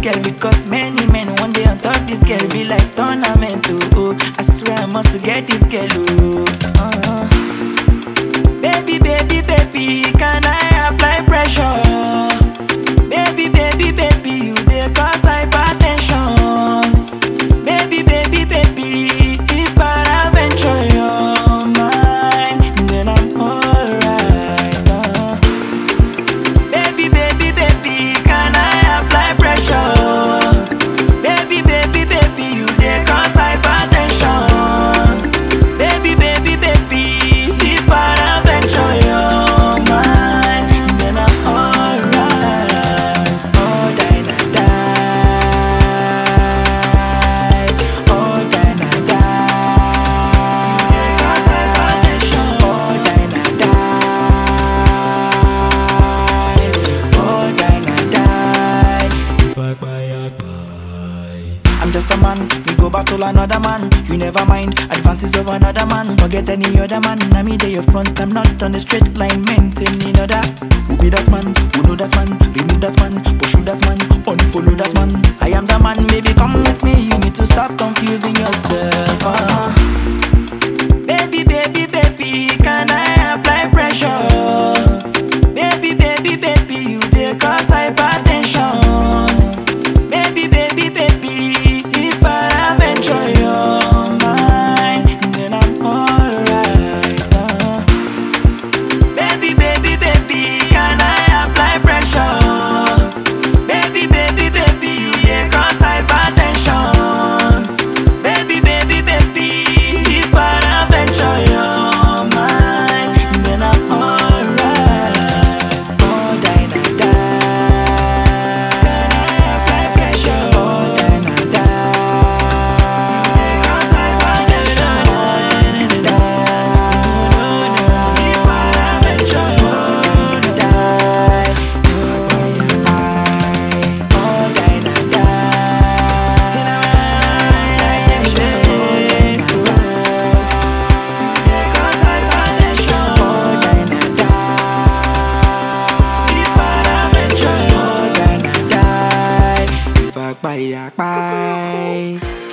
girl because many men one day on top this girl be like tournament. Oh, I swear I must get this girl. Oh, baby, baby, baby, can I apply pressure? Baby, baby, baby, you dey cause hypertension. Baby, baby, baby, if I venture your mind, then I'm alright. Baby, baby, baby, can I apply pressure? Baby, baby, baby, you dey cause hypertension. Baby, baby, baby, if I venture your mind, then I'm alright. All die na die, all die na die. You dey cause hypertension. All die na die, all die na die. Fuck by I'm just a man, we go battle another man. You never mind advances of another man. Forget any other man. Now me dey your front, I'm not on the straight line. Maintaining other. Who be that man? Who know that man? Remove that man, pursue that man, unfollow that man. I am the man, baby, come with me. You need to stop confusing yourself. Baby, baby, baby, can I apply pressure? Baby, baby, baby, you dey cause hypertension. Baby, baby, baby, if I venture your mind, then I'm alright. Baby, baby, baby, can I apply pressure? Baby, baby, baby, you dey cause hypertension. Baby, baby, baby, if I venture your mind, then I'm alright. All die na die. Can I apply pressure? All die na die. You dey cause hypertension. All die na die. If I venture your mind, die. All die na die. Say na you dey cause hypertension. All die na die. If I venture your mind, die. If I buy